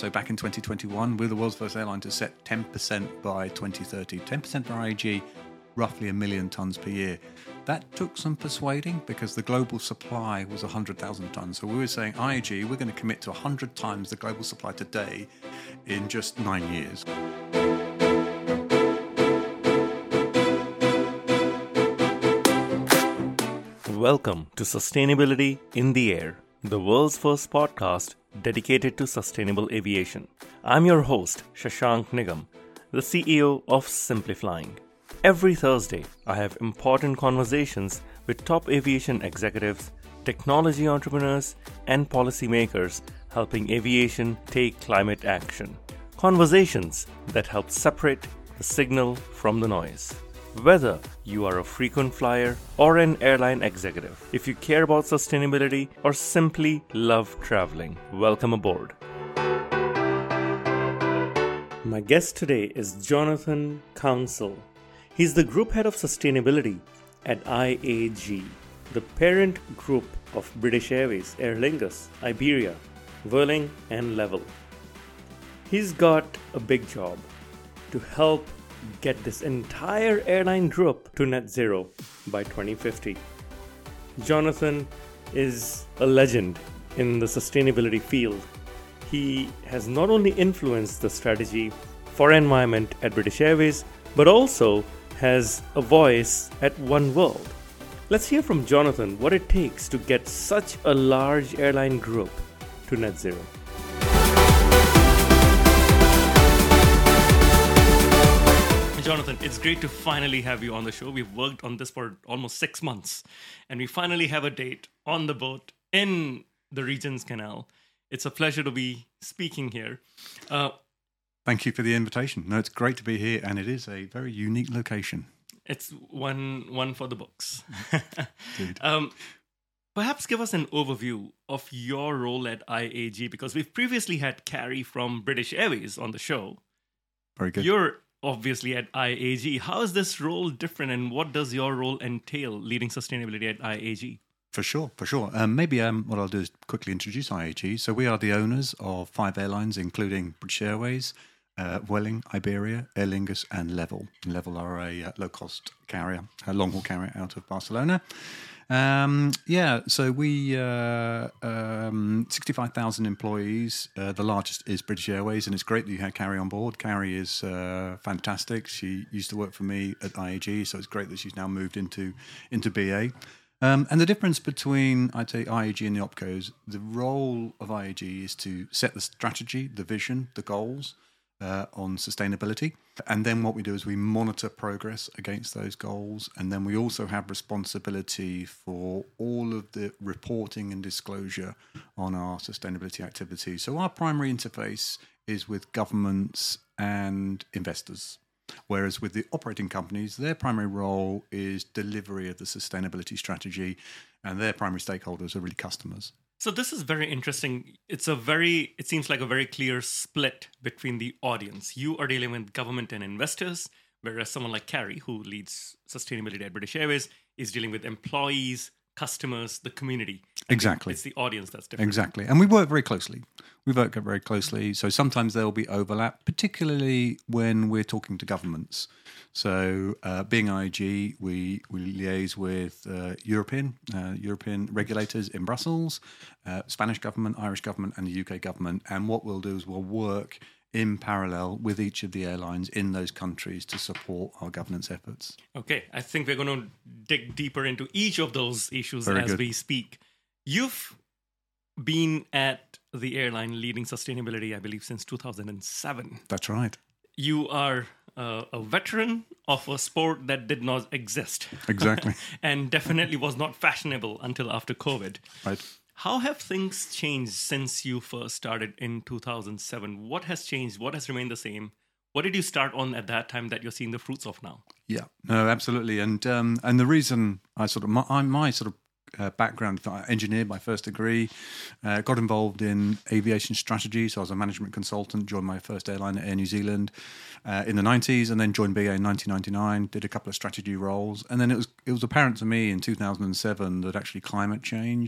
So back in 2021, we're the world's first airline to set 10% by 2030. 10% for IAG, roughly 1 million tonnes per year. That took some persuading because the global supply was 100,000 tonnes. So we were saying, IAG, we're going to commit to 100 times the global supply today in just 9 years. Welcome to Sustainability in the Air, the world's first podcast dedicated to sustainable aviation. I'm your host, Shashank Nigam, the CEO of Simpliflying. Every Thursday, I have important conversations with top aviation executives, technology entrepreneurs, and policymakers helping aviation take climate action. Conversations that help separate the signal from the noise. Whether you are a frequent flyer or an airline executive, if you care about sustainability or simply love traveling, welcome aboard. My guest today is Jonathan Council. He's the Group Head of Sustainability at IAG, the parent group of British Airways, Aer Lingus, Iberia, Vueling, and Level. He's got a big job to help get this entire airline group to net zero by 2050. Jonathan is a legend in the sustainability field. He has not only influenced the strategy for environment at British Airways, but also has a voice at One World. Let's hear from Jonathan what it takes to get such a large airline group to net zero. Jonathan, it's great to finally have you on the show. We've worked on this for almost 6 months, and we finally have a date on the boat in the Regent's Canal. It's a pleasure to be speaking here. Thank you for the invitation. No, it's great to be here, and it is a very unique location. It's one for the books. Indeed. Perhaps give us an overview of your role at IAG, because we've previously had Carrie from British Airways on the show. Very good. You're obviously at IAG. How is this role different, and what does your role entail leading sustainability at IAG? For sure. Maybe what I'll do is quickly introduce IAG. So we are the owners of 5 airlines, including British Airways, Vueling, Iberia, Aer Lingus, and Level. Level are a low-cost carrier, a long-haul carrier out of Barcelona. So we 65,000 employees. The largest is British Airways, and it's great that you had Carrie on board. Carrie is fantastic. She used to work for me at IAG, so it's great that she's now moved into BA. And the difference between, I'd say, IAG and the OpCos, the role of IAG is to set the strategy, the vision, the goals on sustainability. And then what we do is we monitor progress against those goals. And then we also have responsibility for all of the reporting and disclosure on our sustainability activities. So our primary interface is with governments and investors. Whereas with the operating companies, their primary role is delivery of the sustainability strategy, and their primary stakeholders are really customers. So this is very interesting. It seems like a very clear split between the audience. You are dealing with government and investors, whereas someone like Carrie, who leads sustainability at British Airways, is dealing with employees, customers, the community. Exactly. It's the audience that's different. Exactly. And we work very closely. So sometimes there will be overlap, particularly when we're talking to governments. So being IAG, we liaise with European regulators in Brussels, Spanish government, Irish government, and the UK government. And what we'll do is we'll work in parallel with each of the airlines in those countries to support our governance efforts. Okay, I think we're going to dig deeper into each of those issues as we speak. You've been at the airline leading sustainability, I believe, since 2007. That's right. You are a veteran of a sport that did not exist. Exactly. And definitely was not fashionable until after COVID. Right. How have things changed since you first started in 2007? What has changed? What has remained the same? What did you start on at that time that you're seeing the fruits of now? Yeah, no, absolutely. And the reason my background, I engineered my first degree, got involved in aviation strategy. So I was a management consultant, joined my first airline at Air New Zealand in the 90s, and then joined BA in 1999, did a couple of strategy roles. And then it was apparent to me in 2007 that actually climate change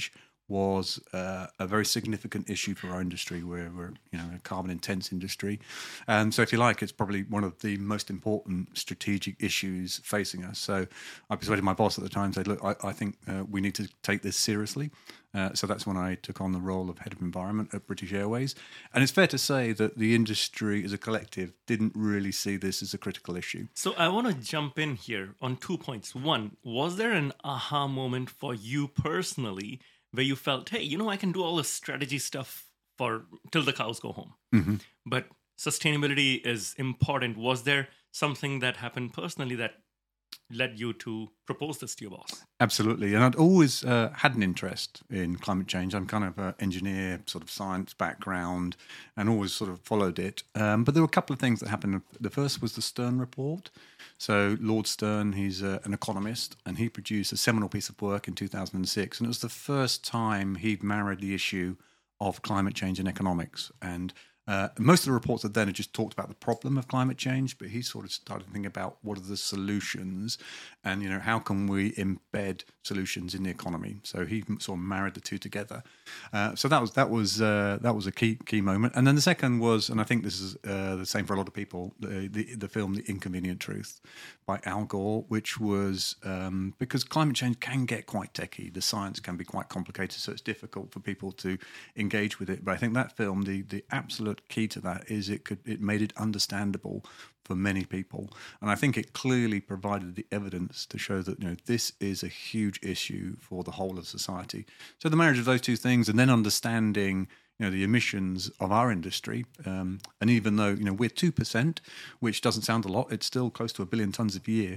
was a very significant issue for our industry. We're a carbon intense industry, and so if you like, it's probably one of the most important strategic issues facing us. So I persuaded my boss at the time, said, look, I think we need to take this seriously. So that's when I took on the role of head of environment at British Airways. And it's fair to say that the industry as a collective didn't really see this as a critical issue. So I want to jump in here on 2 points. One, was there an aha moment for you personally where you felt, hey, I can do all this strategy stuff till the cows go home? Mm-hmm. But sustainability is important. Was there something that happened personally that led you to propose this to your boss? Absolutely. And I'd always had an interest in climate change. I'm kind of an engineer, sort of science background, and always sort of followed it. But there were a couple of things that happened. The first was the Stern Report. So Lord Stern, he's an economist, and he produced a seminal piece of work in 2006. And it was the first time he'd married the issue of climate change and economics. And most of the reports that then had just talked about the problem of climate change, but he sort of started thinking about what are the solutions, and how can we embed solutions in the economy. So he sort of married the two together. So that was a key moment. And then the second was, and I think this is the same for a lot of people, the film The Inconvenient Truth by Al Gore, which was because climate change can get quite techie. The science can be quite complicated, so it's difficult for people to engage with it. But I think that film, the absolute key to that is it made it understandable for many people, and I think it clearly provided the evidence to show that this is a huge issue for the whole of society. So the marriage of those two things, and then understanding the emissions of our industry, and even though we're 2%, which doesn't sound a lot, it's still close to 1 billion tons a year.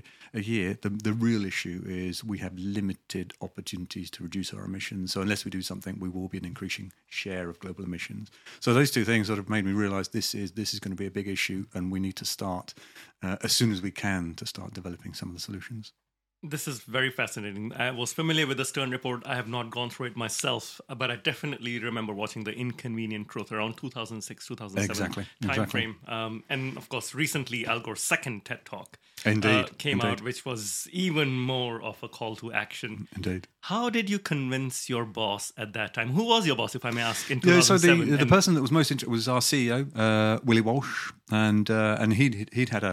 The real issue is we have limited opportunities to reduce our emissions. So unless we do something, we will be an increasing share of global emissions. So those two things sort of made me realise this is going to be a big issue, and we need to start as soon as we can to start developing some of the solutions. This is very fascinating. I was familiar with the Stern Report. I have not gone through it myself, but I definitely remember watching The Inconvenient Truth around 2006, 2007 timeframe. And of course, recently Al Gore's second TED Talk came out, which was even more of a call to action. Indeed. How did you convince your boss at that time? Who was your boss, if I may ask, in 2007? So the person that was most interested was our CEO, Willie Walsh, and he'd had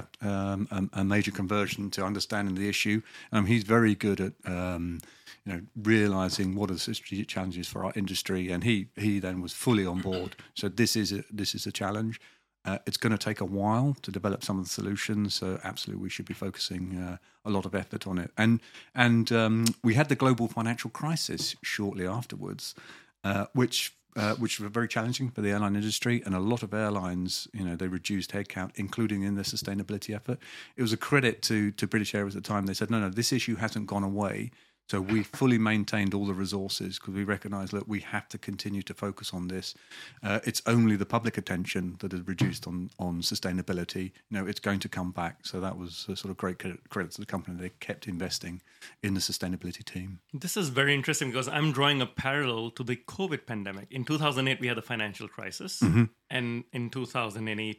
a major conversion to understanding the issue. He's very good at realizing what are the strategic challenges for our industry, and he then was fully on board. So this is a challenge. It's going to take a while to develop some of the solutions. So absolutely, we should be focusing a lot of effort on it. And we had the global financial crisis shortly afterwards, which were very challenging for the airline industry, and a lot of airlines, they reduced headcount, including in their sustainability effort. It was a credit to British Airways at the time. They said, no, this issue hasn't gone away. So we fully maintained all the resources because we recognised that we have to continue to focus on this. It's only the public attention that has reduced on sustainability. It's going to come back. So that was a sort of great credit to the company. They kept investing in the sustainability team. This is very interesting because I'm drawing a parallel to the COVID pandemic. In 2008, we had the financial crisis. Mm-hmm. And in 2020,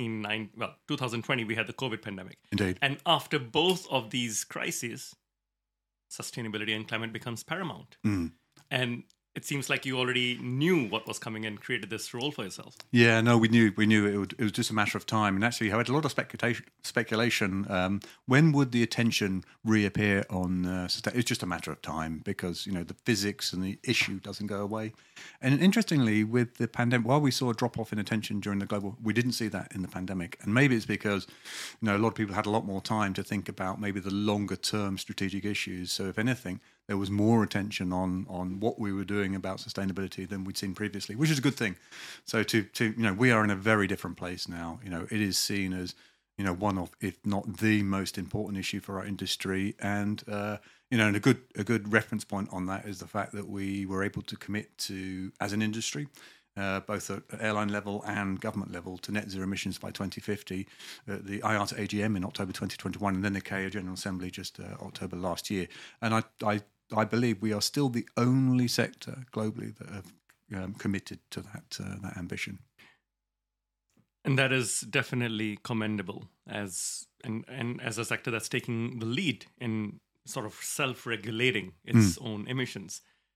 we had the COVID pandemic. Indeed. And after both of these crises, sustainability and climate becomes paramount. Mm. And it seems like you already knew what was coming and created this role for yourself. Yeah, no, we knew it was just a matter of time. And actually, I had a lot of speculation. When would the attention reappear on sustainability? It's just a matter of time because, the physics and the issue doesn't go away. And interestingly, with the pandemic, while we saw a drop-off in attention during the global, we didn't see that in the pandemic. And maybe it's because, a lot of people had a lot more time to think about maybe the longer-term strategic issues. So if anything, there was more attention on what we were doing about sustainability than we'd seen previously, which is a good thing. So we are in a very different place now. It is seen as, one of, if not the most important issue for our industry. And, and a good reference point on that is the fact that we were able to commit to, as an industry, both at airline level and government level, to net zero emissions by 2050, the IATA AGM in October 2021, and then the ICAO General Assembly just October last year. And I believe we are still the only sector globally that have committed to that ambition. And that is definitely commendable as a sector that's taking the lead in sort of self-regulating its own emissions.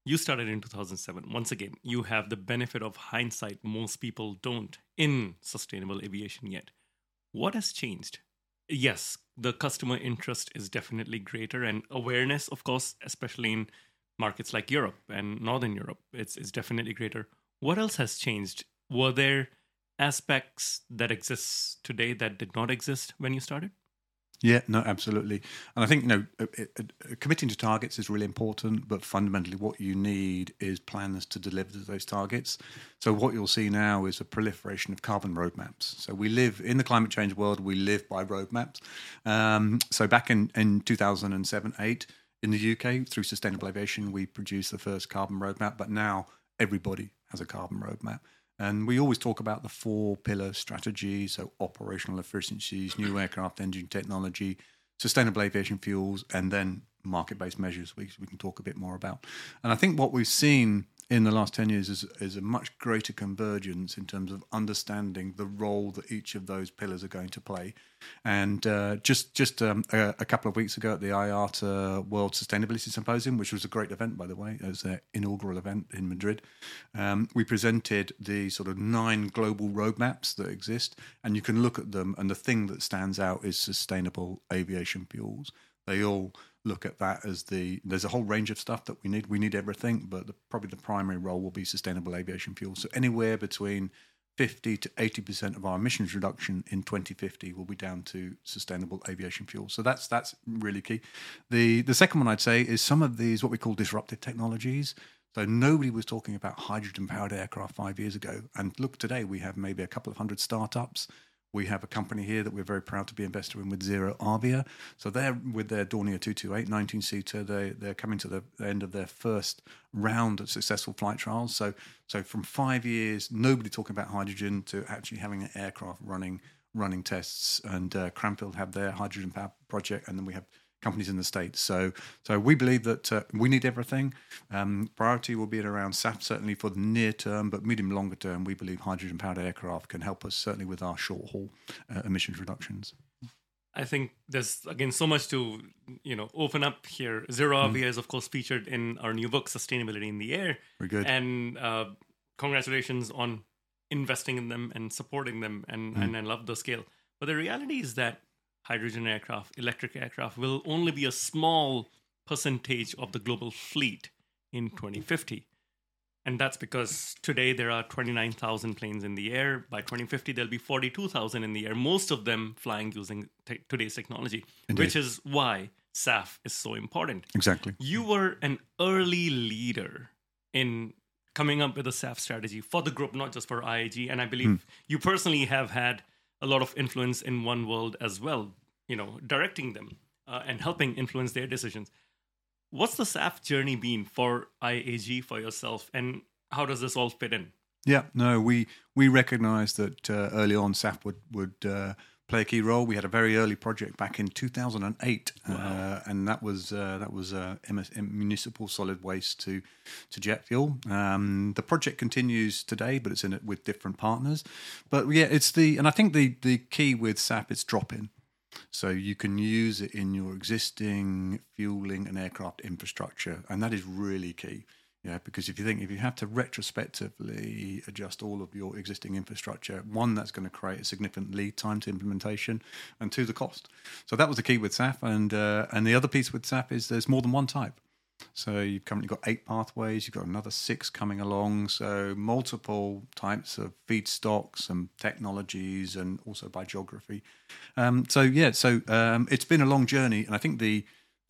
You started in 2007. Once again, you have the benefit of hindsight. Most people don't in sustainable aviation yet. What has changed? Yes, the customer interest is definitely greater, and awareness, of course, especially in markets like Europe and Northern Europe, it's definitely greater. What else has changed? Were there aspects that exist today that did not exist when you started? Yeah, no, absolutely. And I think, committing to targets is really important, but fundamentally what you need is plans to deliver to those targets. So what you'll see now is a proliferation of carbon roadmaps. So we live in the climate change world, we live by roadmaps. So back in 2007-8, in the UK, through Sustainable Aviation, we produced the first carbon roadmap, but now everybody has a carbon roadmap. And we always talk about the 4-pillar strategy, so operational efficiencies, new aircraft engine technology, sustainable aviation fuels, and then market-based measures we can talk a bit more about. And I think what we've seen in the last 10 years is a much greater convergence in terms of understanding the role that each of those pillars are going to play. And just a couple of weeks ago at the IATA World Sustainability Symposium, which was a great event, by the way, it was their inaugural event in Madrid, we presented the sort of 9 global roadmaps that exist, and you can look at them, and the thing that stands out is sustainable aviation fuels. They all look at that as there's a whole range of stuff that we need. We need everything, but probably the primary role will be sustainable aviation fuel. So anywhere between 50 to 80% of our emissions reduction in 2050 will be down to sustainable aviation fuel. So that's really key. The second one I'd say is some of these, what we call disruptive technologies. So nobody was talking about hydrogen-powered aircraft 5 years ago. And look, today we have maybe a couple of hundred startups. We have a company here that we're very proud to be invested in with Zero Avia. So they're with their Dornier 228 19-seater. They're coming to the end of their first round of successful flight trials. So from 5 years, nobody talking about hydrogen to actually having an aircraft running tests. And Cranfield have their hydrogen power project, and then we have companies in the States. So we believe that we need everything. Priority will be at around SAF, certainly for the near term, but medium longer term, we believe hydrogen-powered aircraft can help us, certainly with our short-haul emissions reductions. I think there's, again, so much to open up here. Zero Avia is, of course, featured in our new book, Sustainability in the Air. Very good. And congratulations on investing in them and supporting them, and I love the scale. But the reality is that hydrogen aircraft, electric aircraft, will only be a small percentage of the global fleet in 2050. And that's because today there are 29,000 planes in the air. By 2050, there'll be 42,000 in the air, most of them flying using today's technology, Indeed. Which is why SAF is so important. Exactly. You were an early leader in coming up with a SAF strategy for the group, not just for IAG. And I believe you personally have had a lot of influence in oneworld as well, directing them and helping influence their decisions. What's the SAF journey been for IAG, for yourself, and how does this all fit in? Yeah, no, we recognized that early on SAF would play a key role. We had a very early project back in 2008, wow. And that was municipal solid waste to jet fuel. The project continues today, but it's in it with different partners. But yeah, and I think the key with SAF is drop-in. So you can use it in your existing fueling and aircraft infrastructure, and that is really key. Yeah, because if you have to retrospectively adjust all of your existing infrastructure, one, that's going to create a significant lead time to implementation, and two, the cost. So that was the key with SAF, and the other piece with SAF is there's more than one type. So you've currently got 8 pathways, you've got another 6 coming along, so multiple types of feedstocks and technologies, and also by geography. It's been a long journey, and I think the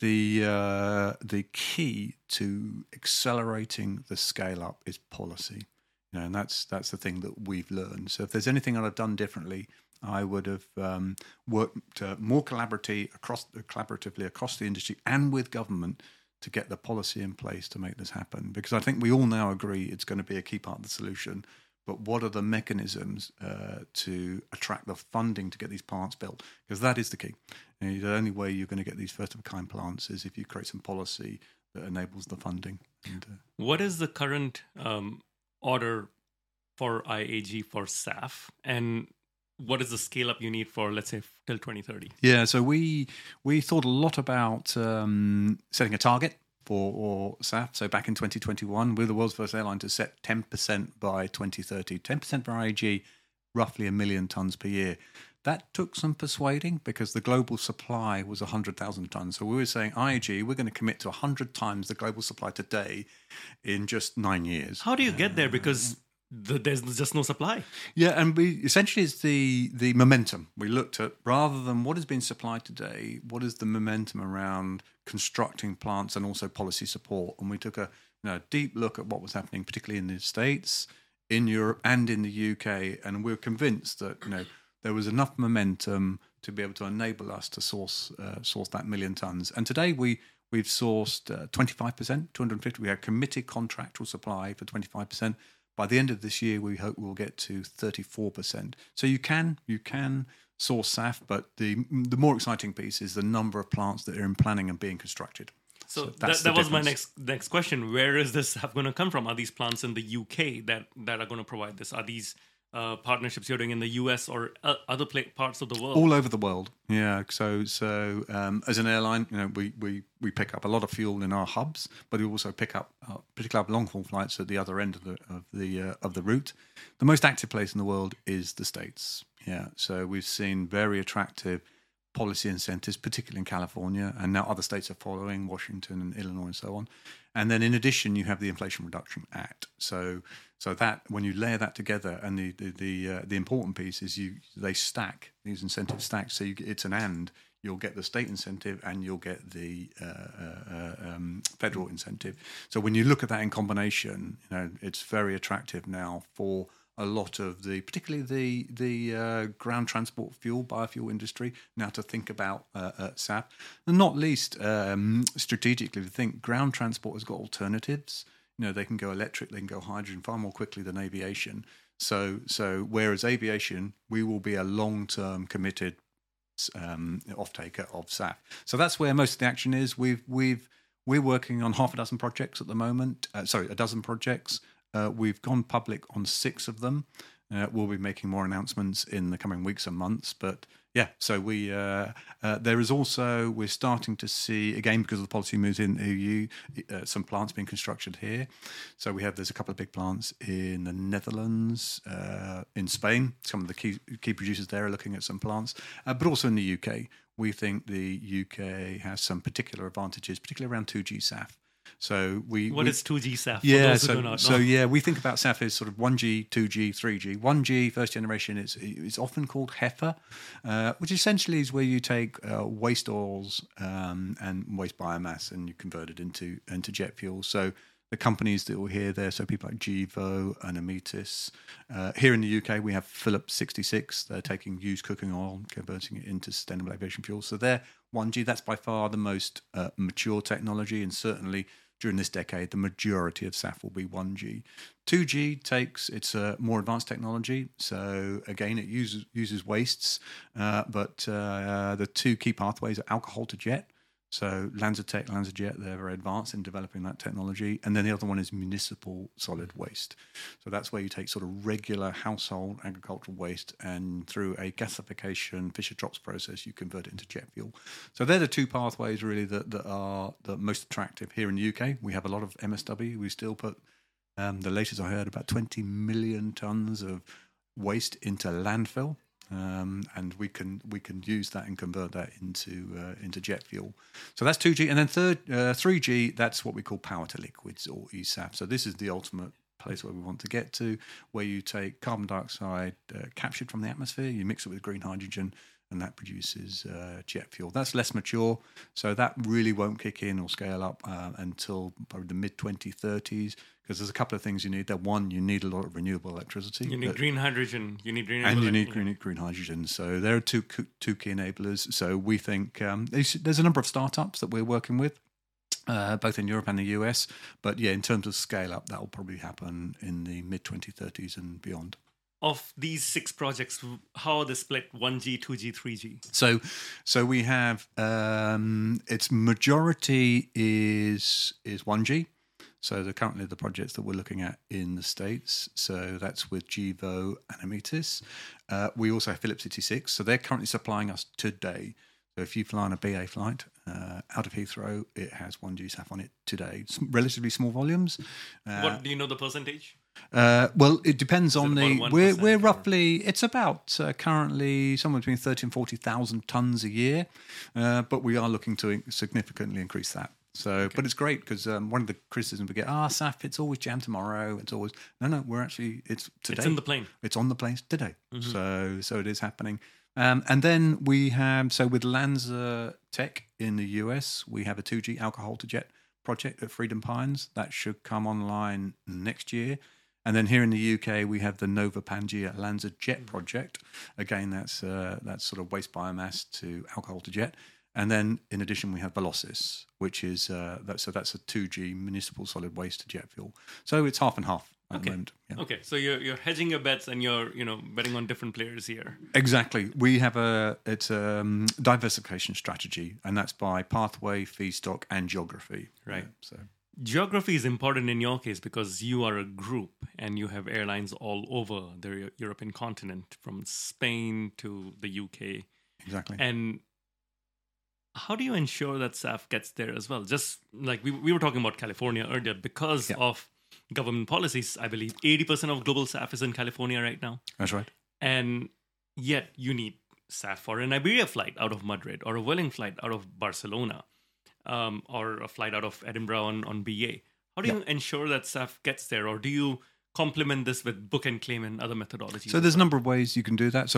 key to accelerating the scale up is policy, and that's the thing that we've learned. So if there's anything that I've done differently, I would have worked more collaboratively across the industry and with government to get the policy in place to make this happen. Because I think we all now agree it's going to be a key part of the solution. But what are the mechanisms to attract the funding to get these plants built? Because that is the key. The only way you're going to get these first-of-a-kind plants is if you create some policy that enables the funding. What is the current order for IAG for SAF? And what is the scale-up you need for, let's say, till 2030? Yeah, so we thought a lot about setting a target. for SAF. So back in 2021, we're the world's first airline to set 10% by 2030. 10% for IAG, roughly 1 million tons per year. That took some persuading because the global supply was 100,000 tons. So we were saying, IAG, we're going to commit to 100 times the global supply today in just 9 years. How do you get there? Because there's just no supply. Yeah, and essentially it's the momentum. We looked at, rather than what is being supplied today, what is the momentum around constructing plants and also policy support. And we took a deep look at what was happening, particularly in the States, in Europe and in the UK. And we were convinced that, there was enough momentum to be able to enable us to source that 1 million tons. And today we've sourced 25%, 250. We have committed contractual supply for 25%. By the end of this year, we hope we'll get to 34%. So you can source SAF, but the more exciting piece is the number of plants that are in planning and being constructed. So that was my next question. Where is this SAF going to come from? Are these plants in the UK that are going to provide this? Are these partnerships you're doing in the US or other parts of the world? All over the world, yeah. So as an airline, we pick up a lot of fuel in our hubs, but we also pick up particularly long haul flights at the other end of the route. The most active place in the world is the States. Yeah, so we've seen very attractive policy incentives, particularly in California, and now other states are following, Washington and Illinois and so on. And then in addition, you have the Inflation Reduction Act. So that when you layer that together, and the important piece is they stack, these incentives stack. So it's an and. You'll get the state incentive and you'll get the federal incentive. So when you look at that in combination, it's very attractive now for a lot of particularly the ground transport fuel, biofuel industry, now to think about SAF. And not least, strategically, to think ground transport has got alternatives. They can go electric, they can go hydrogen far more quickly than aviation. So whereas aviation, we will be a long-term committed off-taker of SAF. So that's where most of the action is. We're working on half a dozen projects at the moment. A dozen projects. We've gone public on 6 of them. We'll be making more announcements in the coming weeks and months. But yeah, so there is also, we're starting to see, again, because of the policy moves in the EU, some plants being constructed here. So there's a couple of big plants in the Netherlands, in Spain. Some of the key producers there are looking at some plants, but also in the UK. We think the UK has some particular advantages, particularly around 2G SAF. So what is 2G SAF? Yeah, so we think about SAF as sort of 1G, 2G, 3G. 1G, first generation, it's often called HEFA, which essentially is where you take waste oils and waste biomass and you convert it into jet fuel. So the companies that were here, so people like Gevo and Ametis. Here in the UK, we have Phillips 66. They're taking used cooking oil, converting it into sustainable aviation fuel. So they're 1G. That's by far the most mature technology, and certainly during this decade, the majority of SAF will be 1G. 2G it's a more advanced technology. So again, it uses wastes, but the 2 key pathways are alcohol to jet. So LanzaTech, LanzaJet, they're very advanced in developing that technology. And then the other one is municipal solid waste. So that's where you take sort of regular household agricultural waste and through a gasification Fischer-Tropsch process, you convert it into jet fuel. So they're the 2 pathways really that are the most attractive here in the UK. We have a lot of MSW. We still put, the latest I heard, about 20 million tons of waste into landfill. And we can use that and convert that into jet fuel. So that's 2G, and then 3G. That's what we call power to liquids or eSAF. So this is the ultimate place where we want to get to, where you take carbon dioxide captured from the atmosphere, you mix it with green hydrogen, and that produces jet fuel. That's less mature, so that really won't kick in or scale up until probably the mid-2030s, because there's a couple of things you need there. One, you need a lot of renewable electricity. You need green hydrogen. You need green hydrogen. So there are two key enablers. So we think there's a number of startups that we're working with, both in Europe and the US. But yeah, in terms of scale up, that will probably happen in the mid-2030s and beyond. Of these 6 projects, how are they split? 1G, 2G, 3G? So we have its majority is 1G. So they're currently the projects that we're looking at in the States. So that's with Gevo and Ametis. We also have Phillips 66. So they're currently supplying us today. So if you fly on a BA flight out of Heathrow, it has 1G SAF on it today. It's relatively small volumes. What do you know the percentage? Well, it depends on the. About 1%, We're or- roughly. It's about currently somewhere between 30 and 40,000 tons a year, but we are looking to significantly increase that. So, but it's great because one of the criticisms we get, SAF, it's always jammed tomorrow. It's always no. We're actually it's today. It's in the plane. It's on the planes today. So it is happening. And then we have with Lanza Tech in the US, we have a 2G alcohol to jet project at Freedom Pines that should come online next year. And then here in the UK, we have the Nova Pangaea Lanza Jet project. Again, that's sort of waste biomass to alcohol to jet. And then, in addition, we have Velocis, which is that's a 2G municipal solid waste to jet fuel. So it's half and half at the moment. Yeah. Okay, so you're hedging your bets and you're betting on different players here. Exactly. We have it's a diversification strategy, and that's by pathway, feedstock, and geography. Right. So. Geography is important in your case because you are a group and you have airlines all over the European continent, from Spain to the UK. Exactly. And how do you ensure that SAF gets there as well? Just like we were talking about California earlier, because of government policies, I believe 80% of global SAF is in California right now. That's right. And yet you need SAF for an Iberia flight out of Madrid, or a Vueling flight out of Barcelona, or a flight out of Edinburgh on BA. How do you ensure that SAF gets there, or do you complement this with book and claim and other methodologies? So there's a number of ways you can do that. So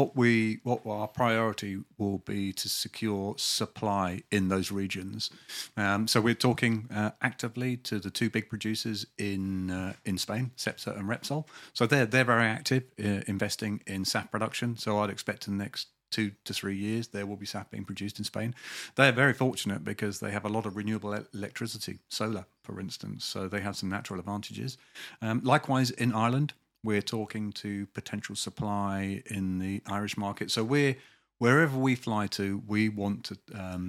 what our priority will be to secure supply in those regions. So we're talking actively to the two big producers in Spain, Cepsa and Repsol. So they're very active investing in SAF production. So I'd expect in the next 2 to 3 years, there will be SAF being produced in Spain. They're very fortunate because they have a lot of renewable electricity, solar, for instance. So they have some natural advantages. Likewise, in Ireland, we're talking to potential supply in the Irish market. So wherever we fly to, we want to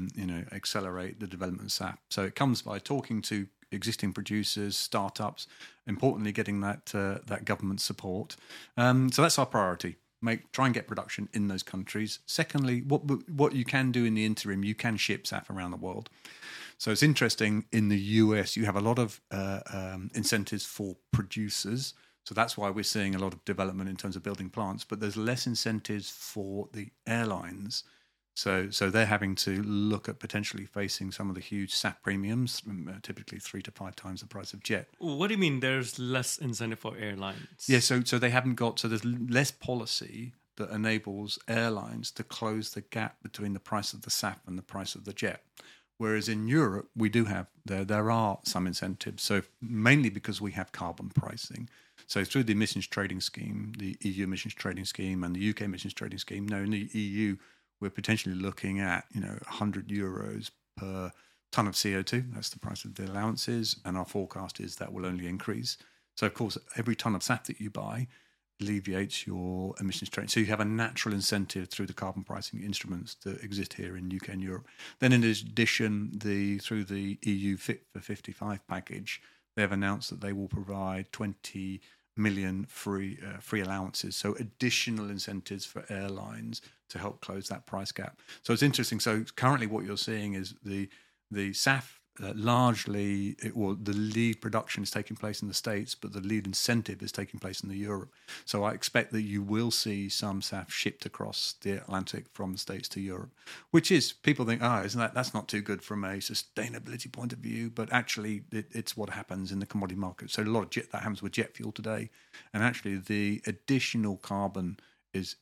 accelerate the development of SAF. So it comes by talking to existing producers, startups, importantly getting that government support. So that's our priority. Try and get production in those countries. Secondly, what you can do in the interim, you can ship SAF around the world. So it's interesting, in the US, you have a lot of incentives for producers. So that's why we're seeing a lot of development in terms of building plants, but there's less incentives for the airlines. So they're having to look at potentially facing some of the huge SAF premiums, typically 3 to 5 times the price of jet. What do you mean there's less incentive for airlines? Yeah, so they haven't got, so there's less policy that enables airlines to close the gap between the price of the SAF and the price of the jet. Whereas in Europe, we do have, there are some incentives. So mainly because we have carbon pricing. So through the emissions trading scheme, the EU emissions trading scheme and the UK emissions trading scheme, now in the EU, we're potentially looking at, 100 euros per ton of CO2. That's the price of the allowances. And our forecast is that will only increase. So, of course, every ton of SAF that you buy alleviates your emissions trading. So you have a natural incentive through the carbon pricing instruments that exist here in UK and Europe. Then in addition, through the EU Fit for 55 package, they have announced that they will provide 20 million free allowances, so additional incentives for airlines to help close that price gap. So it's interesting. So currently what you're seeing is the SAF largely, the lead production is taking place in the States, but the lead incentive is taking place in Europe. So I expect that you will see some SAF shipped across the Atlantic from the States to Europe, which is, people think, that's not too good from a sustainability point of view, but actually it's what happens in the commodity market. So a lot of that happens with jet fuel today, and actually the additional carbon is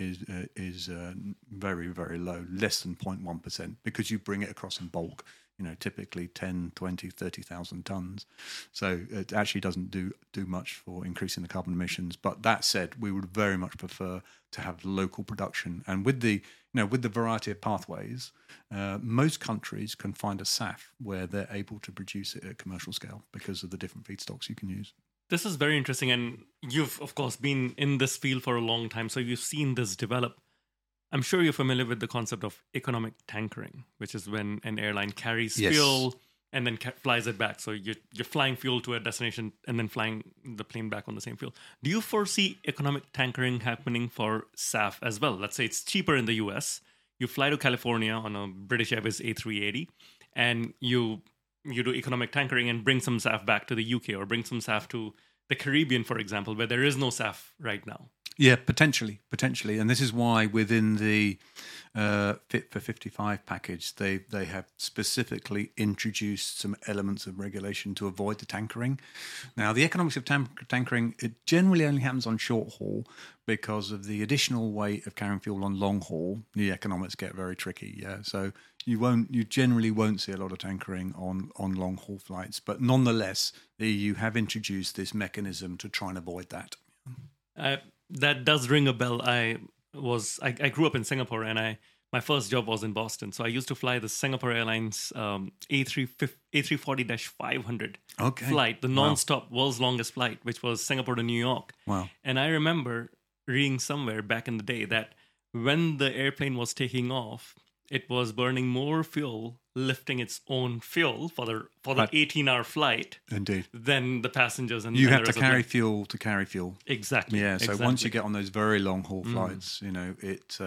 very, very low, less than 0.1%, because you bring it across in bulk. Typically 10, 20, 30,000 tons. So it actually doesn't do much for increasing the carbon emissions. But that said, we would very much prefer to have local production. And with the variety of pathways, most countries can find a SAF where they're able to produce it at commercial scale because of the different feedstocks you can use. This is very interesting. And you've, of course, been in this field for a long time. So you've seen this develop. I'm sure you're familiar with the concept of economic tankering, which is when an airline carries fuel and then flies it back. So you're flying fuel to a destination and then flying the plane back on the same fuel. Do you foresee economic tankering happening for SAF as well? Let's say it's cheaper in the US. you fly to California on a British Airways A380, and you do economic tankering and bring some SAF back to the UK, or bring some SAF to the Caribbean, for example, where there is no SAF right now. Yeah, potentially. And this is why within the Fit for 55 package, they have specifically introduced some elements of regulation to avoid the tankering. Now, the economics of tankering, it generally only happens on short haul because of the additional weight of carrying fuel on long haul. The economics get very tricky, yeah. So you generally won't see a lot of tankering on long haul flights. But nonetheless, the EU have introduced this mechanism to try and avoid that. That does ring a bell. I grew up in Singapore, and my first job was in Boston. So I used to fly the Singapore Airlines A340-500 flight, the non-stop world's longest flight, which was Singapore to New York. Wow! And I remember reading somewhere back in the day that when the airplane was taking off, it was burning more fuel lifting its own fuel for the 18-hour flight. Indeed. Than the passengers. And you have to carry fuel to carry fuel. Exactly. Yeah. So once you get on those very long haul flights, you know,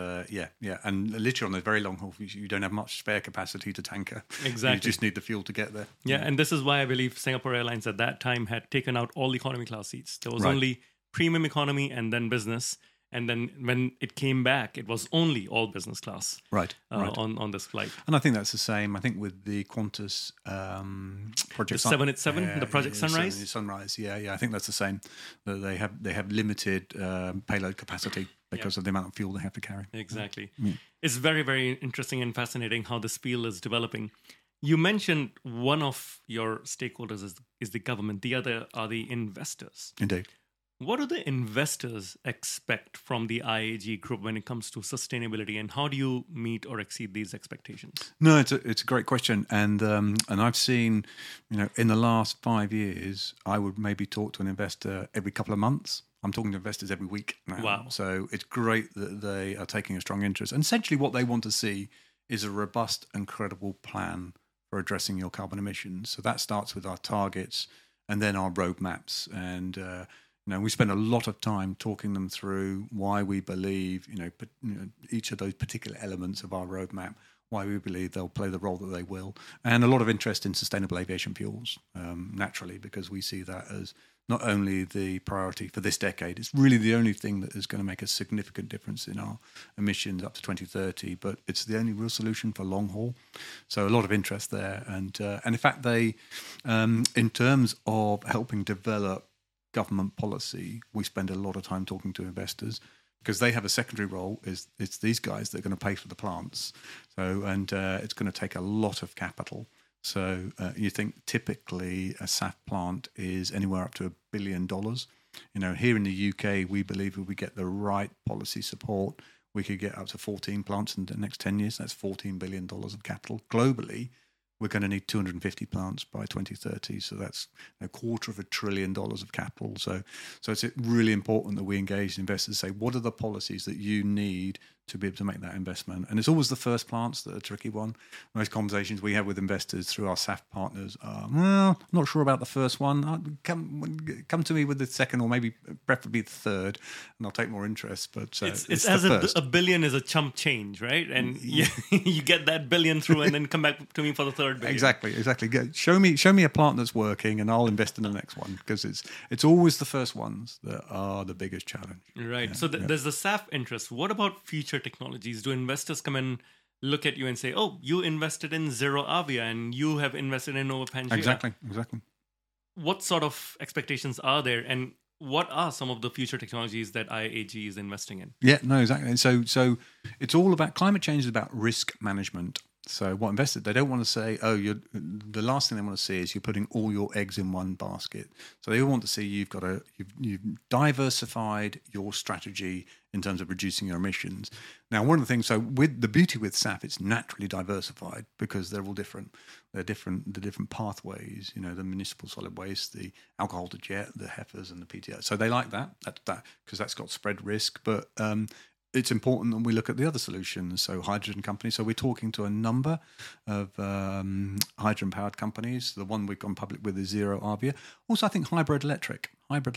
and literally on those very long haul flights, you don't have much spare capacity to tanker. Exactly. You just need the fuel to get there. Yeah, and this is why I believe Singapore Airlines at that time had taken out all the economy class seats. There was only premium economy and then business. And then when it came back, it was only all business class on this flight. And I think that's the same. I think with the Qantas project, the 787, the Project Sunrise. Sunrise, yeah. I think that's the same. They have limited payload capacity because of the amount of fuel they have to carry. Exactly. It's very, very interesting and fascinating how this field is developing. You mentioned one of your stakeholders is the government. The other are the investors. Indeed. What do the investors expect from the IAG group when it comes to sustainability, and how do you meet or exceed these expectations? No, it's a great question, and I've seen, in the last 5 years, I would maybe talk to an investor every couple of months. I'm talking to investors every week now. Wow! So it's great that they are taking a strong interest, and essentially what they want to see is a robust and credible plan for addressing your carbon emissions. So that starts with our targets and then our roadmaps, and we spend a lot of time talking them through why we believe, each of those particular elements of our roadmap, why we believe they'll play the role that they will, and a lot of interest in sustainable aviation fuels, naturally, because we see that as not only the priority for this decade, it's really the only thing that is going to make a significant difference in our emissions up to 2030, but it's the only real solution for long haul. So a lot of interest there. And in fact, they, in terms of helping develop government policy, we spend a lot of time talking to investors because they have a secondary role. It's these guys that are going to pay for the plants. So it's going to take a lot of capital. So you think typically a SAF plant is anywhere up to $1 billion. Here in the UK, we believe if we get the right policy support, we could get up to 14 plants in the next 10 years. That's $14 billion of capital. Globally, we're going to need 250 plants by 2030. So that's $250 billion of capital. So it's really important that we engage investors, say, what are the policies that you need to be able to make that investment? And it's always the first plants that are a tricky one. Most conversations we have with investors through our SAF partners are, well, I'm not sure about the first one. Come to me with the second, or maybe preferably the third, and I'll take more interest. But it's as if a billion is a chump change, right? And you get that billion through and then come back to me for the third billion. Exactly. Show me a plant that's working and I'll invest in the next one, because it's always the first ones that are the biggest challenge. Right. So there's the SAF interest. What about future technologies? Do investors come and look at you and say, oh, you invested in ZeroAvia and you have invested in Nova Pangaea? Exactly. What sort of expectations are there, and what are some of the future technologies that IAG is investing in? Yeah, no, exactly. So it's all about climate change is about risk management. So what investors, they don't want to say, the last thing they want to see is you're putting all your eggs in one basket. So they want to see you've diversified your strategy in terms of reducing your emissions. Now, one of the things, so with the beauty with SAF, it's naturally diversified because they're all different. They're different, the different pathways, the municipal solid waste, the alcohol to jet, the heifers and the PTO. So they like that because that's got spread risk. But it's important that we look at the other solutions, so hydrogen companies. So we're talking to a number of hydrogen-powered companies. The one we've gone public with is Zero Arvia. Also, I think hybrid electric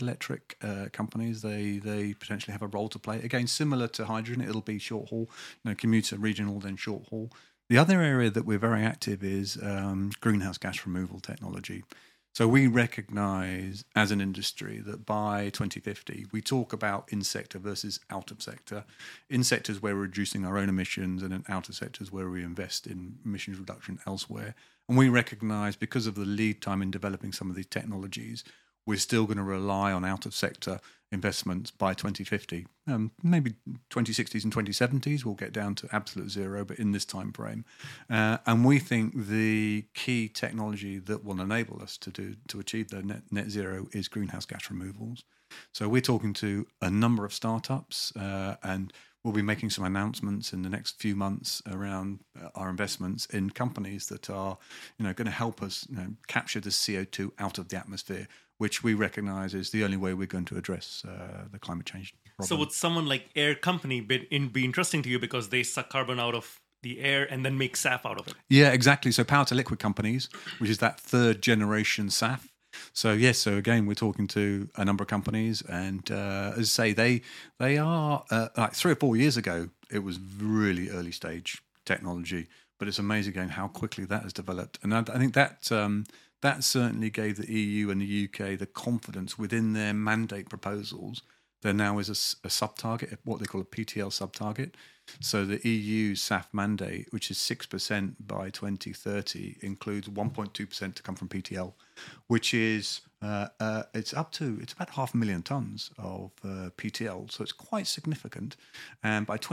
companies, they potentially have a role to play. Again, similar to hydrogen, it'll be short haul, commuter, regional, then short haul. The other area that we're very active is greenhouse gas removal technology. So we recognise as an industry that by 2050, we talk about in-sector versus out-of-sector. In-sectors where we're reducing our own emissions, and in outer-sectors where we invest in emissions reduction elsewhere. And we recognise, because of the lead time in developing some of these technologies, we're still going to rely on out-of-sector investments by 2050. Maybe 2060s and 2070s we'll get down to absolute zero, but in this time frame. And we think the key technology that will enable us to achieve the net zero is greenhouse gas removals. So we're talking to a number of startups, and we'll be making some announcements in the next few months around our investments in companies that are, going to help us capture the CO2 out of the atmosphere, which we recognise is the only way we're going to address the climate change problem. So would someone like Air Company be interesting to you because they suck carbon out of the air and then make SAF out of it? Yeah, exactly. So power to liquid companies, which is that third generation SAF. So yes, so again, we're talking to a number of companies, and as I say, they are like 3 or 4 years ago, it was really early stage technology, but it's amazing again how quickly that has developed, and I think that that certainly gave the EU and the UK the confidence within their mandate proposals. There now is a sub-target, what they call a PTL sub-target. So the EU SAF mandate, which is 6% by 2030, includes 1.2% to come from PTL, which is it's about 500,000 tonnes of PTL, so it's quite significant. And by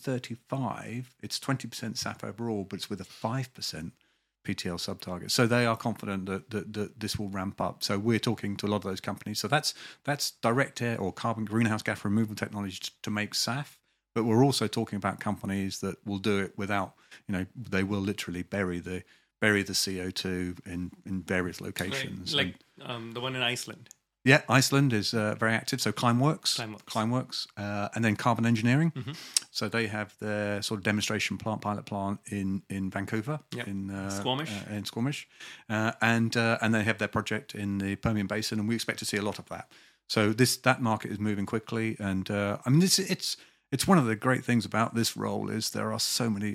2035, it's 20% SAF overall, but it's with a 5% PTL sub-target. So they are confident that this will ramp up. So we're talking to a lot of those companies. So that's direct air or carbon greenhouse gas removal technology to make SAF. But we're also talking about companies that will do it without, they will literally bury the CO2 in various locations. Like the one in Iceland. Yeah, Iceland is very active. So Climeworks, and then Carbon Engineering. Mm-hmm. So they have their sort of demonstration pilot plant in Vancouver, in Squamish, and they have their project in the Permian Basin, and we expect to see a lot of that. So that market is moving quickly, and it's one of the great things about this role is there are so many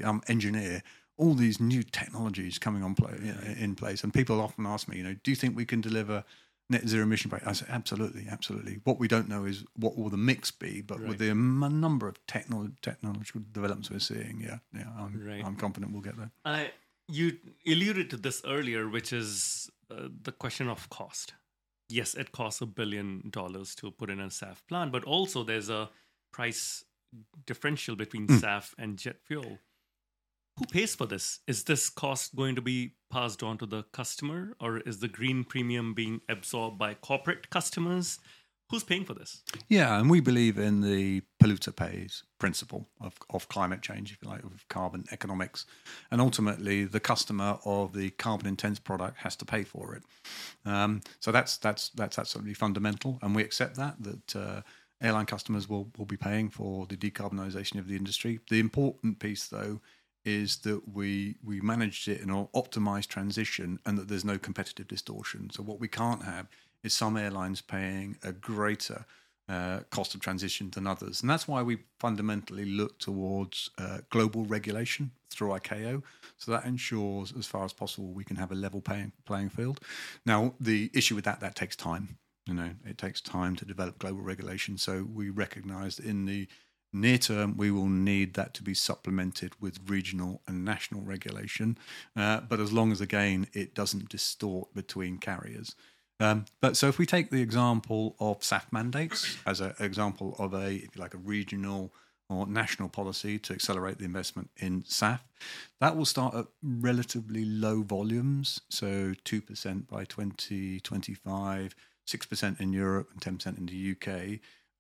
all these new technologies coming in place, and people often ask me, do you think we can deliver net zero emission rate? I say absolutely. What we don't know is what will the mix be, but with the number of technological developments we're seeing, I'm confident we'll get there. You alluded to this earlier, which is the question of cost. Yes, it costs $1 billion to put in a SAF plant, but also there's a price differential between SAF and jet fuel. Who pays for this? Is this cost going to be passed on to the customer, or is the green premium being absorbed by corporate customers? Who's paying for this? Yeah, and we believe in the polluter pays principle of climate change, if you like, of carbon economics. And ultimately, the customer of the carbon intense product has to pay for it. So that's absolutely fundamental, and we accept that airline customers will be paying for the decarbonisation of the industry. The important piece, though, is that we managed it in an optimised transition and that there's no competitive distortion. So what we can't have is some airlines paying a greater cost of transition than others. And that's why we fundamentally look towards global regulation through ICAO. So that ensures, as far as possible, we can have a level playing field. Now, the issue with that takes time. It takes time to develop global regulation. So we recognise that in the near term, we will need that to be supplemented with regional and national regulation. But as long as, again, it doesn't distort between carriers. But so if we take the example of SAF mandates as an example of if you like, a regional or national policy to accelerate the investment in SAF, that will start at relatively low volumes. So 2% by 2025, 6% in Europe and 10% in the UK.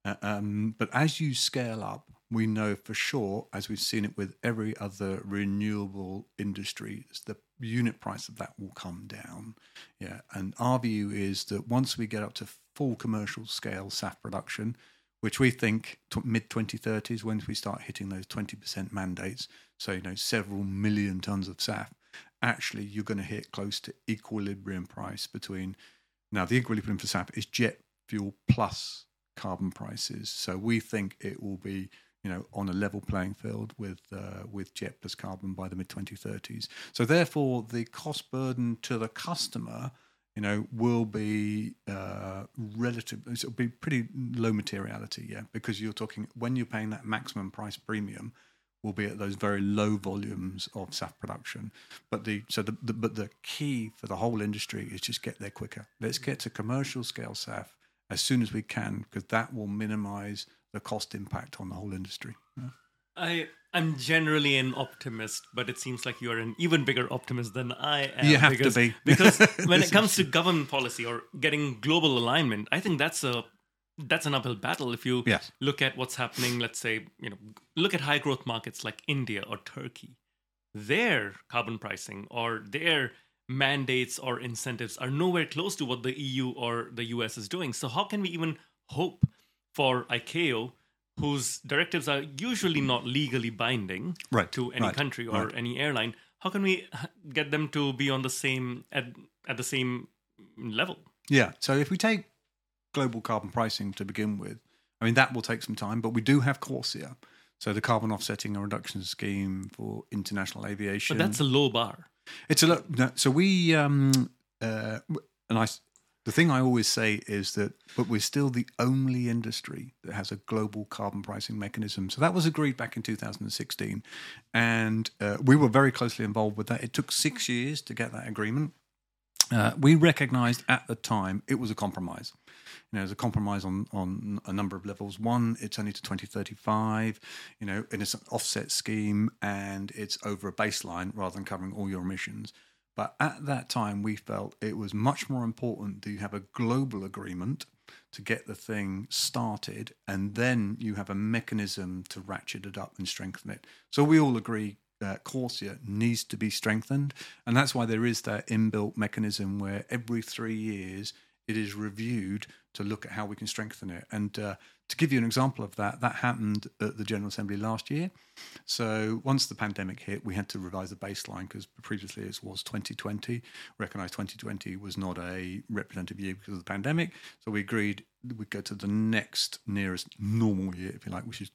But as you scale up, we know for sure, as we've seen it with every other renewable industry, the unit price of that will come down. Yeah, and our view is that once we get up to full commercial scale SAF production, which we think mid-2030s, when we start hitting those 20% mandates, so several million tons of SAF, actually you're going to hit close to equilibrium price between. Now the equilibrium for SAF is jet fuel plus carbon prices. So we think it will be on a level playing field with jet plus carbon by the mid-2030s. So therefore, the cost burden to the customer, will be relative. It'll be pretty low materiality, because you're talking when you're paying that maximum price premium, will be at those very low volumes of SAF production. But the key for the whole industry is just get there quicker. Let's get to commercial scale SAF as soon as we can, because that will minimize the cost impact on the whole industry. Yeah. I'm generally an optimist, but it seems like you're an even bigger optimist than I am. You have to be. Because when it comes to government policy or getting global alignment, I think that's an uphill battle. If you look at what's happening, let's say, look at high growth markets like India or Turkey, their carbon pricing or their mandates or incentives are nowhere close to what the EU or the US is doing. So how can we even hope for ICAO, whose directives are usually not legally binding to any country or any airline? How can we get them to be on the same at the same level? Yeah. So if we take global carbon pricing to begin with, I mean that will take some time, but we do have CORSIA, so the carbon offsetting and reduction scheme for international aviation. But that's a low bar. It's a low. No, so we the thing I always say is that, but we're still the only industry that has a global carbon pricing mechanism. So that was agreed back in 2016, and we were very closely involved with that. It took 6 years to get that agreement. We recognised at the time it was a compromise. It was a compromise on a number of levels. One, it's only to 2035, and it's an offset scheme, and it's over a baseline rather than covering all your emissions. But at that time, we felt it was much more important that you have a global agreement to get the thing started, and then you have a mechanism to ratchet it up and strengthen it. So we all agree CORSIA needs to be strengthened, and that's why there is that inbuilt mechanism where every 3 years it is reviewed to look at how we can strengthen it. And to give you an example of that happened at the General Assembly last year. So once the pandemic hit, we had to revise the baseline because previously it was 2020. Recognised 2020 was not a representative year because of the pandemic. So we agreed we'd go to the next nearest normal year, if you like, which is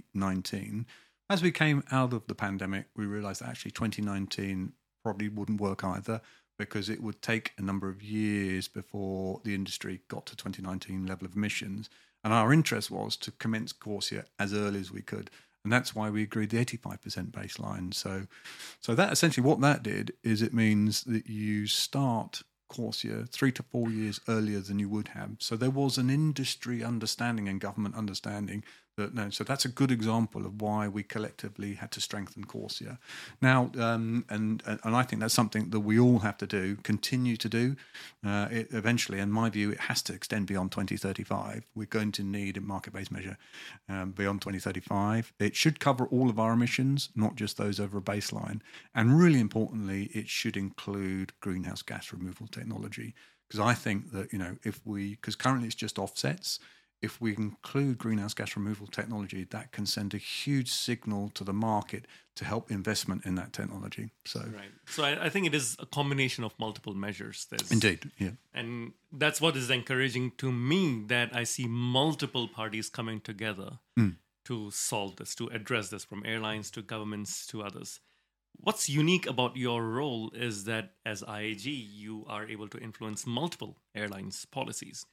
2019. As we came out of the pandemic, we realised that actually 2019 probably wouldn't work either, because it would take a number of years before the industry got to 2019 level of emissions. And our interest was to commence CORSIA as early as we could. And that's why we agreed the 85% baseline. So that essentially what that did is it means that you start CORSIA 3 to 4 years earlier than you would have. So there was an industry understanding and government understanding that so that's a good example of why we collectively had to strengthen CORSIA. Now, and I think that's something that we all have to do, continue to do. It eventually, in my view, it has to extend beyond 2035. We're going to need a market-based measure beyond 2035. It should cover all of our emissions, not just those over a baseline. And really importantly, it should include greenhouse gas removal technology. Because I think that, because currently it's just offsets, if we include greenhouse gas removal technology, that can send a huge signal to the market to help investment in that technology. So I think it is a combination of multiple measures. Indeed, yeah. And that's what is encouraging to me, that I see multiple parties coming together to solve this, to address this, from airlines to governments to others. What's unique about your role is that as IAG, you are able to influence multiple airlines' policies.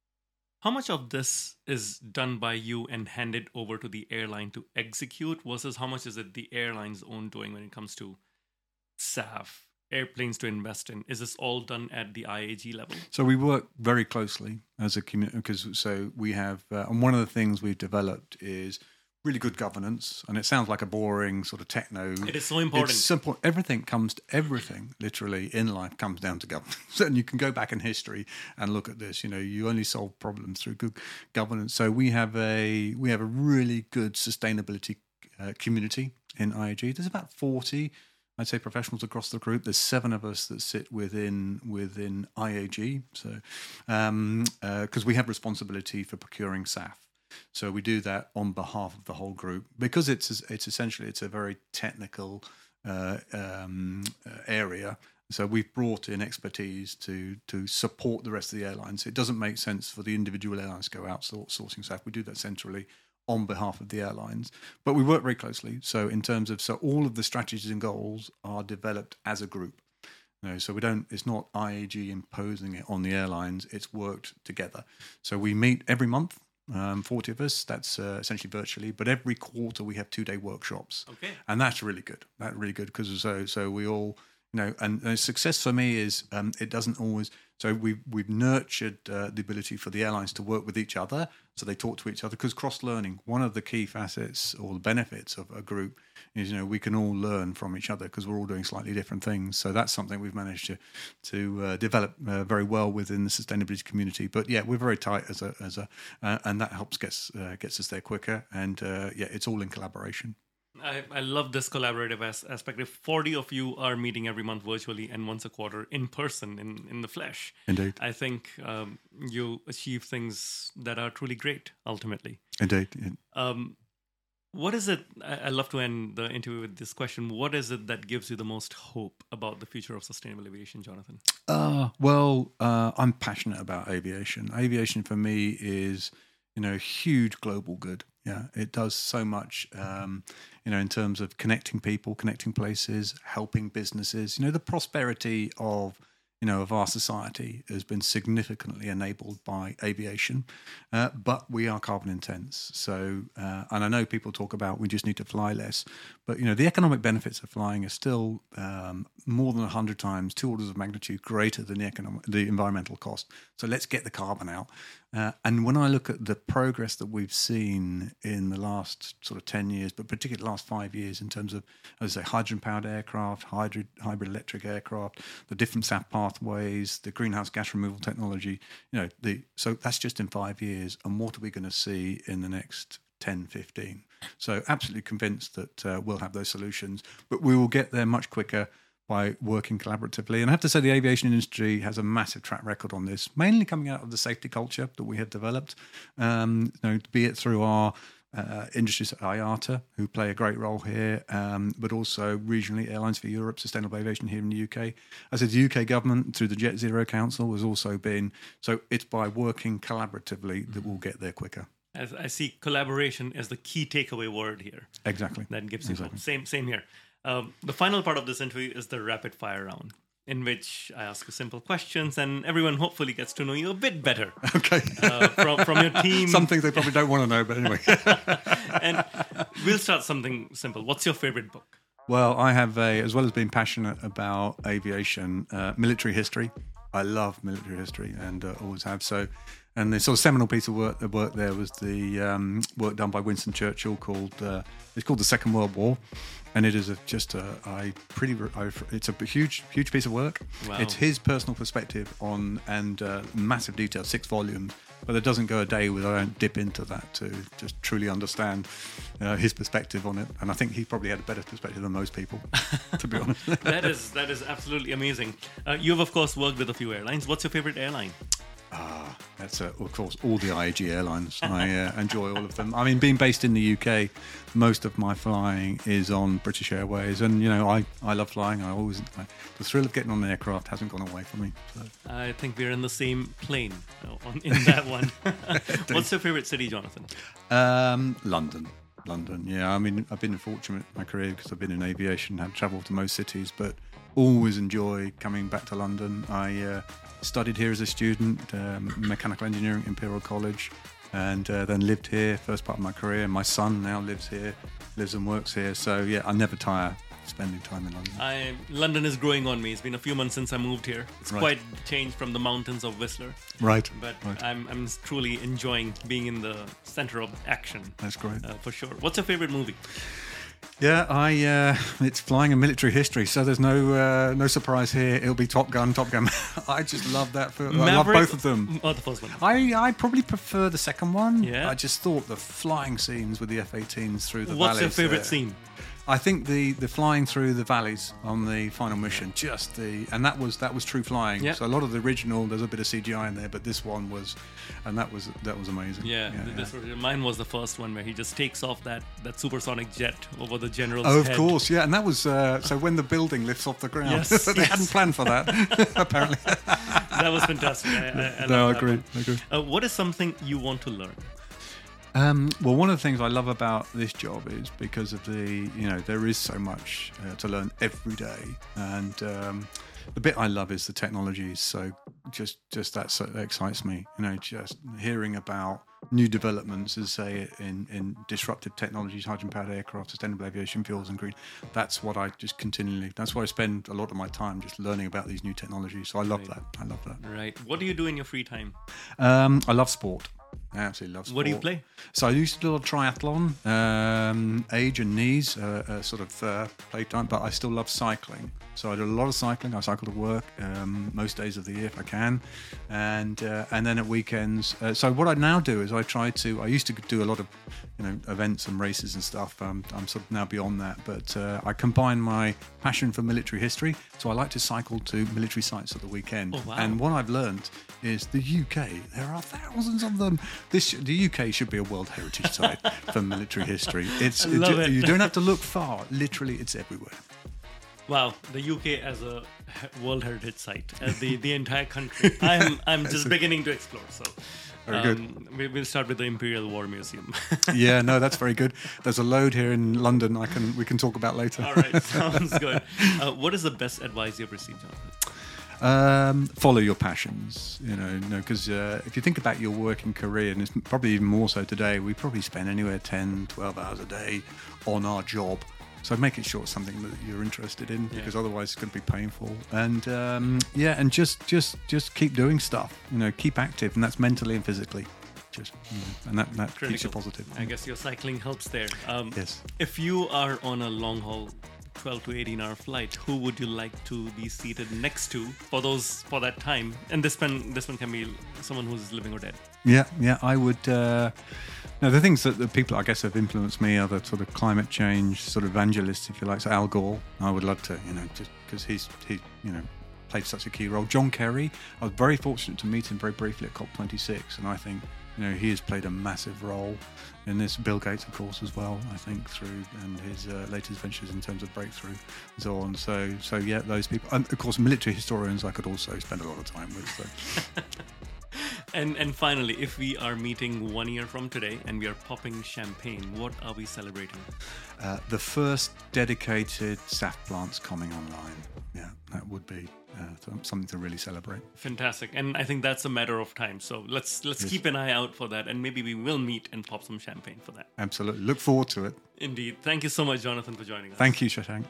How much of this is done by you and handed over to the airline to execute versus how much is it the airline's own doing when it comes to SAF, airplanes to invest in? Is this all done at the IAG level? So we work very closely as a community, because we have, and one of the things we've developed is really good governance. And it sounds like a boring sort of techno. It is so important. It's simple. Everything literally in life comes down to governance. And you can go back in history and look at this. You only solve problems through good governance. So we have a really good sustainability community in IAG. There's about 40, I'd say, professionals across the group. There's 7 of us that sit within IAG. So because we have responsibility for procuring SAF. So we do that on behalf of the whole group because it's essentially a very technical area. So we've brought in expertise to support the rest of the airlines. It doesn't make sense for the individual airlines to go outsourcing staff. We do that centrally on behalf of the airlines, but we work very closely. So in terms of, so all of the strategies and goals are developed as a group. So we don't, it's not IAG imposing it on the airlines, it's worked together. So we meet every month, 40 of us, that's essentially virtually, but every quarter we have 2-day workshops. Okay. And that's really good. That's really good because so we all, and success for me is it doesn't always. So we've nurtured the ability for the airlines to work with each other, so they talk to each other. Because cross learning, one of the key facets or the benefits of a group is we can all learn from each other because we're all doing slightly different things. So that's something we've managed to develop very well within the sustainability community. But yeah, we're very tight as a and that helps gets us there quicker. And it's all in collaboration. I love this collaborative aspect. If 40 of you are meeting every month virtually and once a quarter in person, in the flesh, indeed, I think you achieve things that are truly great, ultimately. Indeed. What is it, I love to end the interview with this question, what is it that gives you the most hope about the future of sustainable aviation, Jonathan? I'm passionate about aviation. Aviation for me is, huge global good. Yeah, it does so much, in terms of connecting people, connecting places, helping businesses. The prosperity of our society has been significantly enabled by aviation, but we are carbon intense. So, and I know people talk about we just need to fly less, but the economic benefits of flying are still more than 100 times, 2 orders of magnitude greater than the environmental cost. So let's get the carbon out. And when I look at the progress that we've seen in the last sort of 10 years, but particularly the last 5 years in terms of, as I say, hydrogen-powered aircraft, hybrid electric aircraft, the different SAF pathways, the greenhouse gas removal technology, so that's just in 5 years. And what are we going to see in the next 10, 15? So absolutely convinced that we'll have those solutions, but we will get there much quicker by working collaboratively. And I have to say the aviation industry has a massive track record on this, mainly coming out of the safety culture that we have developed, be it through our industries at IATA, who play a great role here, but also regionally Airlines for Europe, Sustainable Aviation here in the UK. As the UK government, through the Jet Zero Council, has also been, so it's by working collaboratively that we'll get there quicker. As I see collaboration as the key takeaway word here. Exactly. That gives you hope. Same here. The final part of this interview is the rapid fire round, in which I ask you simple questions and everyone hopefully gets to know you a bit better. Okay. From your team. Some things they probably don't want to know, but anyway. And we'll start something simple. What's your favorite book? Well, I have as well as being passionate about aviation, military history. I love military history and always have. So, and the sort of seminal piece of work there was the work done by Winston Churchill called The Second World War. And it is it's a huge piece of work. Wow. It's his personal perspective on, and massive detail, 6 volumes. But there doesn't go a day where I don't dip into that to just truly understand his perspective on it. And I think he probably had a better perspective than most people, to be honest. That is absolutely amazing. You've, of course, worked with a few airlines. What's your favorite airline? That's of course all the IAG airlines. I enjoy all of them. I mean, being based in the UK, most of my flying is on British Airways, and I love flying. The thrill of getting on an aircraft hasn't gone away from me. So. I think we're in the same plane in that one. What's your favorite city, Jonathan? London. Yeah, I mean, I've been fortunate in my career because I've been in aviation, had traveled to most cities, but always enjoy coming back to London. I studied here as a student, mechanical engineering, Imperial College, and then lived here first part of my career. My son now lives and works here. So yeah, I never tire spending time in London. London is growing on me. It's been a few months since I moved here. It's right. quite changed from the mountains of Whistler. Right. But right. I'm truly enjoying being in the center of action. That's great. For sure. What's your favorite movie? Yeah, it's flying and military history, so there's no surprise here. It'll be Top Gun. I just love that film. I love both of them. Oh, the first one. I probably prefer the second one. Yeah. I just thought the flying scenes with the F-18s through the valleys. What's your favorite scene? I think the flying through the valleys on the final mission, and that was true flying. Yeah. So a lot of the original, there's a bit of CGI in there, but this one was, and that was amazing. Mine was the first one where he just takes off that supersonic jet over the general's head. head. Of course, yeah, and that was so when the building lifts off the ground. Yes, they hadn't planned for that, apparently. That was fantastic. I agree. What is something you want to learn? Well, one of the things I love about this job is because of there is so much to learn every day, and the bit I love is the technologies. So just that excites me. Just hearing about new developments, as say in disruptive technologies, hydrogen-powered aircraft, sustainable aviation fuels, and green. That's what I just continually. That's why I spend a lot of my time just learning about these new technologies. So I love that. Right. What do you do in your free time? I love sport. I absolutely love sport. What do you play? So I used to do a triathlon. Age and knees sort of playtime, but I still love cycling. So I do a lot of cycling. I cycle to work most days of the year if I can, and then at weekends. So what I now do is I used to do a lot of events and races and stuff. I'm sort of now beyond that, but I combine my passion for military history. So I like to cycle to military sites at the weekend. Oh, wow. And what I've learned is the UK. There are thousands of them. The UK should be a World Heritage Site for military history. You don't have to look far. Literally, it's everywhere. Wow, the UK as a World Heritage Site, the entire country. I'm just beginning to explore. So, very good. We'll start with the Imperial War Museum. Yeah, no, that's very good. There's a load here in London. We can talk about later. All right, sounds good. What is the best advice you've received, Jonathan? Follow your passions, because if you think about your working career, and it's probably even more so today, we probably spend anywhere 10, 12 hours a day on our job. So make it sure it's something that you're interested in, because otherwise it's going to be painful. And and just keep doing stuff. Keep active, and that's mentally and physically. And that keeps you positive. I guess your cycling helps there. Yes. If you are on a long haul 12 to 18-hour flight, who would you like to be seated next to for that time? And this one can be someone who's living or dead. Yeah, I would. The things that the people I guess have influenced me are the sort of climate change sort of evangelists, if you like. So Al Gore, I would love to, just because he played such a key role. John Kerry, I was very fortunate to meet him very briefly at COP26, and I think he has played a massive role in this. Bill Gates, of course, as well, I think, through and his latest ventures in terms of breakthrough and so on. So yeah, those people. And of course, military historians I could also spend a lot of time with. So. And finally, if we are meeting 1 year from today and we are popping champagne, what are we celebrating? The first dedicated SAF plants coming online. Yeah, that would be something to really celebrate. Fantastic. And I think that's a matter of time. So let's keep an eye out for that, and maybe we will meet and pop some champagne for that. Absolutely. Look forward to it. Indeed. Thank you so much, Jonathan, for joining us. Thank you, Shashank.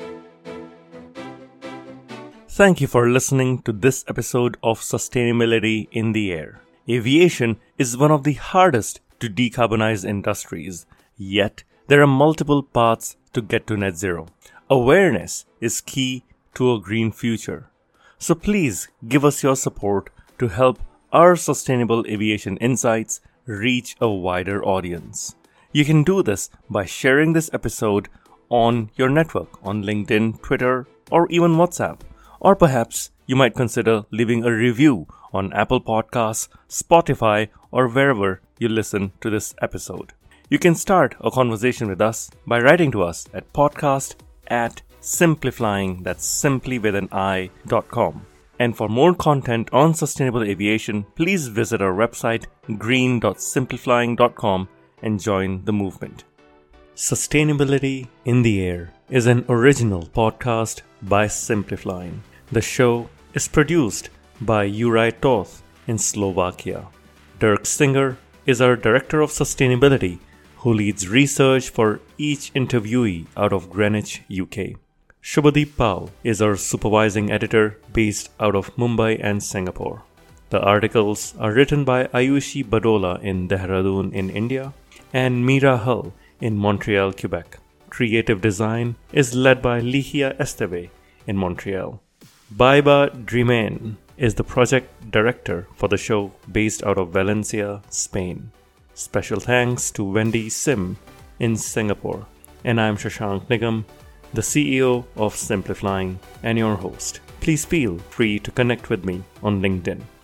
Thank you for listening to this episode of Sustainability in the Air. Aviation is one of the hardest to decarbonize industries, yet there are multiple paths to get to net zero. Awareness is key to a green future. So please give us your support to help our sustainable aviation insights reach a wider audience. You can do this by sharing this episode on your network, on LinkedIn, Twitter, or even WhatsApp. Or perhaps you might consider leaving a review on Apple Podcasts, Spotify, or wherever you listen to this episode. You can start a conversation with us by writing to us at podcast@simpliflying, that's simply with an i.com. And for more content on sustainable aviation, please visit our website green.simpliflying.com and join the movement. Sustainability in the Air is an original podcast by Simpliflying. The show is produced by Juraj Toth in Slovakia. Dirk Singer is our Director of Sustainability, who leads research for each interviewee out of Greenwich, UK. Shubhadeep Pal is our Supervising Editor based out of Mumbai and Singapore. The articles are written by Ayushi Badola in Dehradun in India and Mira Hull in Montreal, Quebec. Creative design is led by Ligia Esteve in Montreal. Baiba Dreamen is the project director for the show based out of Valencia, Spain. Special thanks to Wendy Sim in Singapore. And I'm Shashank Nigam, the CEO of Simpliflying and your host. Please feel free to connect with me on LinkedIn.